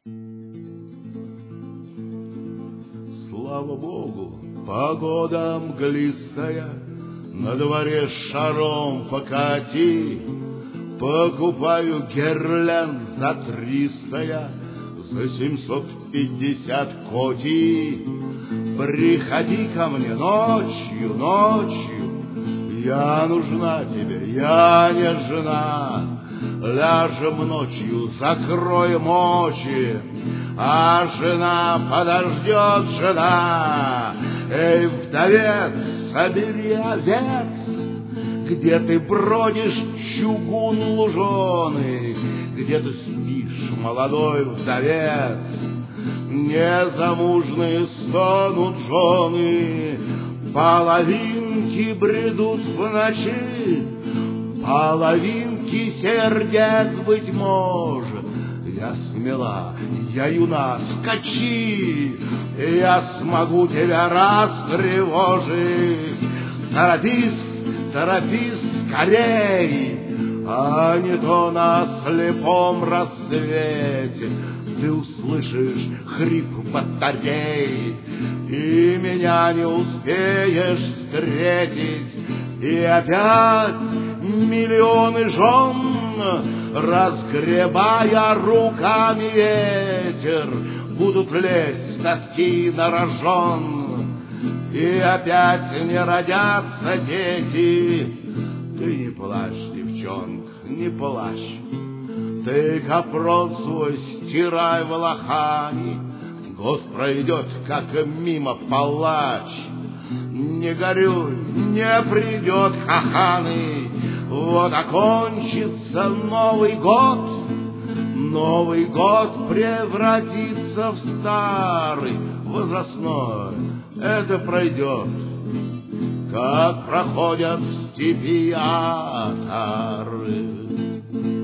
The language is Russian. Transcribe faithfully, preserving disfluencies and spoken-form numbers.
Слава Богу, погода мглистая, на дворе шаром покати. Покупаю гирлянд за триста, за семьсот пятьдесят коти. Приходи ко мне ночью, ночью, я нужна тебе, я не жена. Ляжем ночью, закроем очи, а жена подождет, жена. Эй, вдовец, собери овец, где ты бродишь, чугун луженый, где ты спишь, молодой вдовец? Незамужные стонут жены, половинки бредут в ночи, половинки сердец, быть может. Я смела, я юна, скачи, я смогу тебя растревожить. Торопись, торопись скорей, а не то на слепом рассвете ты услышишь хрип батарей, и меня не успеешь встретить, и опять миллионы жен, разгребая руками ветер, будут лезть с тоски на рожон, и опять не родятся дети. Ты не плачь, девчонка, не плачь, ты капрон свой стирай в лохани, год пройдет, как мимо палач. Не горюй, не придет хаханы, вот окончится Новый год, Новый год превратится в старый, возрастной, это пройдет, как проходят в степи отары.